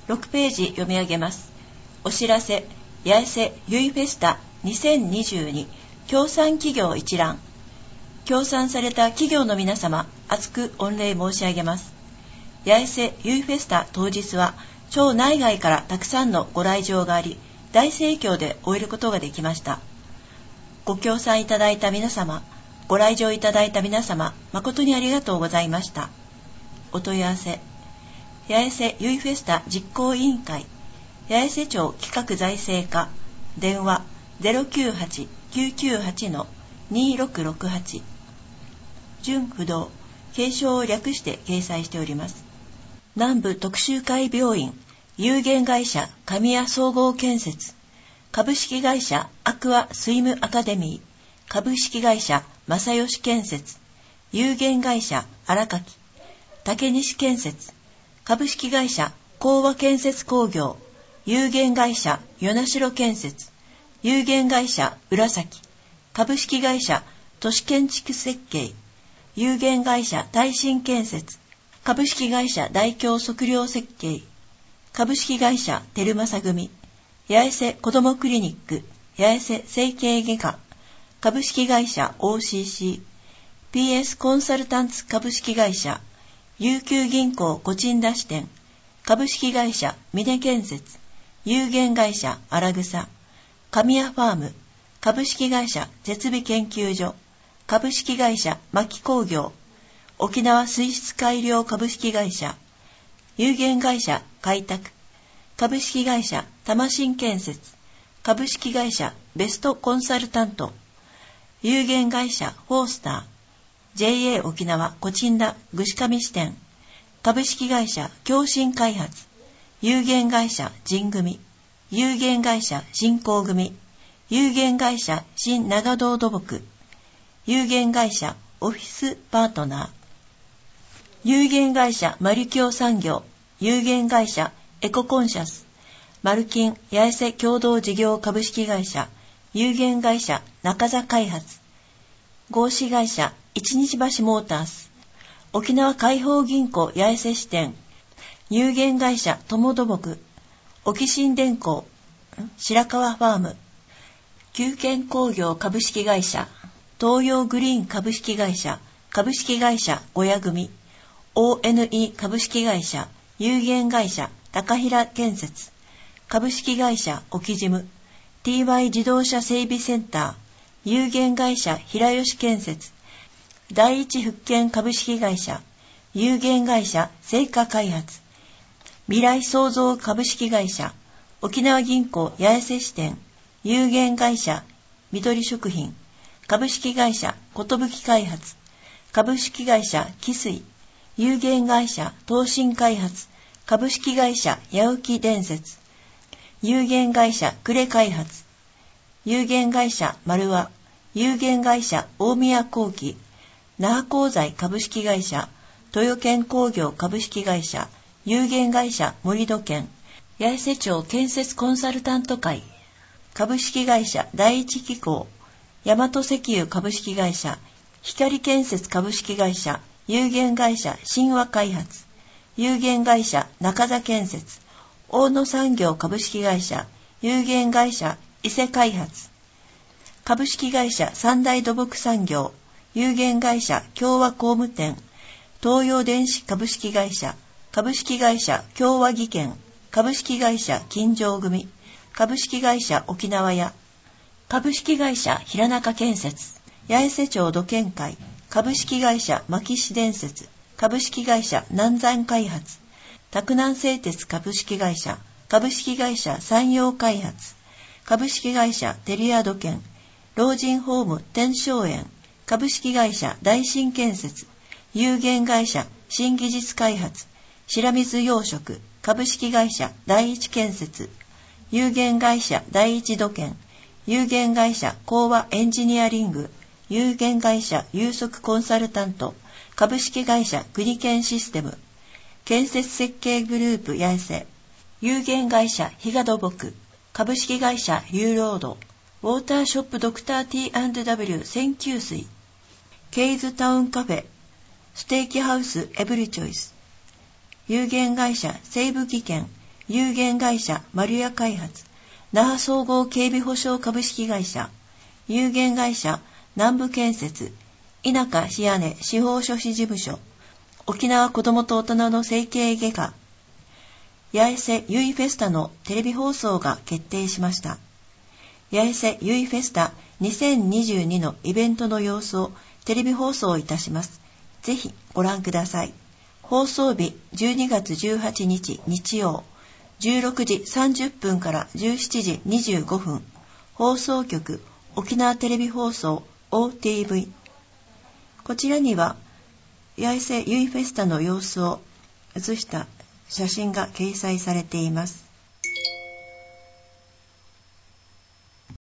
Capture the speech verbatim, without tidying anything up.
ろくページ読み上げます。お知らせ、八重瀬ゆいフェスタにせんにじゅうに協賛企業一覧。協賛された企業の皆様、厚く御礼申し上げます。八重瀬ゆいフェスタ当日は、町内外からたくさんのご来場があり、大盛況で終えることができました。ご協賛いただいた皆様、ご来場いただいた皆様、誠にありがとうございました。お問い合わせ、八重瀬ゆいフェスタ実行委員会、八重瀬町企画財政課、電話 ゼロきゅうはち きゅうきゅうはち にろくろくはち、準不動、継承を略して掲載しております。南部特集会病院、有限会社神谷総合建設、株式会社アクアスイムアカデミー、株式会社正義建設、有限会社荒垣、竹西建設、株式会社工和建設工業、有限会社与那城建設、有限会社浦崎、株式会社都市建築設計、有限会社耐震建設、株式会社大京測量設計、株式会社テルマサ組、八重瀬子どもクリニック、八重瀬整形外科、株式会社 オーシーシー、ピーエス コンサルタンツ株式会社、琉球銀行コチンダ支店、株式会社峰建設、有限会社荒草、神谷ファーム、株式会社設備研究所、株式会社牧工業、沖縄水質改良株式会社、有限会社開拓、株式会社玉新建設、株式会社ベストコンサルタント、有限会社フォースター、ジェイエー 沖縄コチンダ串上支店、株式会社共振開発、有限会社神組、有限会社新興組、有限会社新長堂土木、有限会社オフィスパートナー、有限会社マリキョ産業、有限会社エココンシャス、マルキン八重瀬共同事業株式会社、有限会社中座開発、合資会社一日橋モータース、沖縄解放銀行八重瀬支店、有限会社友土木、沖新電工、白川ファーム、九軒工業株式会社、東洋グリーン株式会社、株式会社小屋組、オーエヌイー 株式会社、有限会社高平建設、株式会社沖ジム、ティーワイ 自動車整備センター、有限会社平吉建設、第一福建株式会社、有限会社成果開発、未来創造株式会社、沖縄銀行八重瀬支店、有限会社緑食品、株式会社寿開発、株式会社汽水、有限会社東進開発、株式会社八浮伝説、有限会社呉開発、有限会社丸和、有限会社大宮工機、那覇鋼材株式会社、豊建工業株式会社、有限会社森戸建、八重瀬町建設コンサルタント会、株式会社第一機構、大和石油株式会社、光建設株式会社、有限会社神話開発、有限会社中座建設、大野産業株式会社、有限会社伊勢開発、株式会社三大土木産業、有限会社共和工務店、東洋電子株式会社、株式会社共和技研、株式会社金城組、株式会社沖縄屋、株式会社平中建設、八重瀬町土建会、株式会社牧師伝説、株式会社南山開発、拓南製鉄株式会社、株式会社山陽開発、株式会社テリア土建、老人ホーム天正園、株式会社大新建設、有限会社新技術開発、白水養殖、株式会社第一建設、有限会社第一土建、有限会社工和エンジニアリング、有限会社有足コンサルタント、株式会社国建システム、建設設計グループ八重瀬、有限会社比嘉土木、株式会社ユーロード、ウォーターショップドクター ティーアンドダブリュー 泉給水、ケイズタウンカフェ、ステーキハウスエブリチョイス、有限会社西部技研、 有限会社丸屋開発、那覇総合警備保障株式会社、有限会社南部建設、田舎日屋根司法書士事務所、沖縄子どもと大人の整形外科、八重瀬ゆいフェスタのテレビ放送が決定しました。八重瀬ゆいフェスタにせんにじゅうにのイベントの様子をテレビ放送いたします。ぜひご覧ください。放送日じゅうにがつじゅうはちにち日曜、じゅうろくじさんじゅっぷんからじゅうしちじにじゅうごふん、放送局沖縄テレビ放送 オーティーブイ。こちらには八重瀬ゆいフェスタの様子を写した写真が掲載されています。